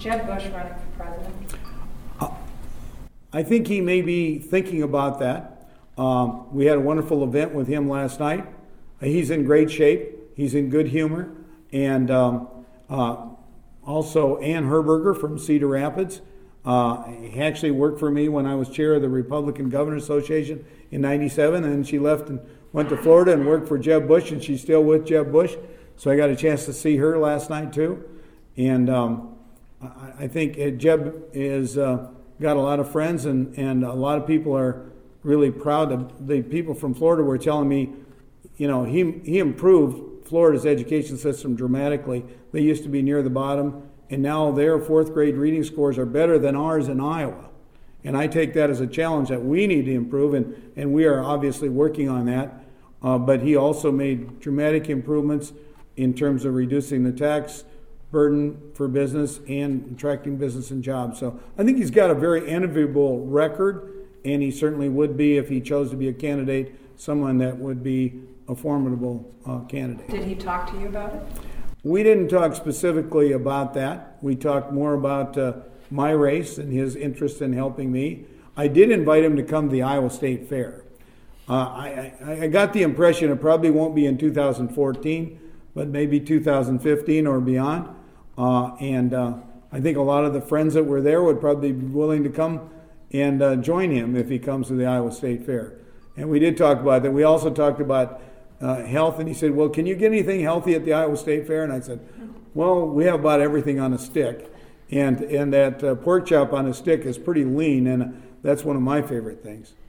Jeb Bush running for president? I think he may be thinking about that. We had a wonderful event with him last night. He's in great shape. He's in good humor. And also Ann Herberger from Cedar Rapids. He actually worked for me when I was chair of the Republican Governors Association in '97, and she left and went to Florida and worked for Jeb Bush, and she's still with Jeb Bush. So I got a chance to see her last night too. And I think Jeb is got a lot of friends, and a lot of people are really proud of. The people from Florida were telling me, you know, he improved Florida's education system dramatically. They used to be near the bottom, and now their fourth grade reading scores are better than ours in Iowa. And I take that as a challenge that we need to improve, and we are obviously working on that. But he also made dramatic improvements in terms of reducing the tax burden for business and attracting business and jobs. So I think he's got a very enviable record, and he certainly would be, if he chose to be a candidate, someone that would be a formidable candidate. Did he talk to you about it? We didn't talk specifically about that. We talked more about my race and his interest in helping me. I did invite him to come to the Iowa State Fair. I got the impression it probably won't be in 2014, but maybe 2015 or beyond. And I think a lot of the friends that were there would probably be willing to come and join him if he comes to the Iowa State Fair. And we did talk about that. We also talked about health, and he said, well, can you get anything healthy at the Iowa State Fair? And I said, well, we have about everything on a stick. And that pork chop on a stick is pretty lean, and that's one of my favorite things.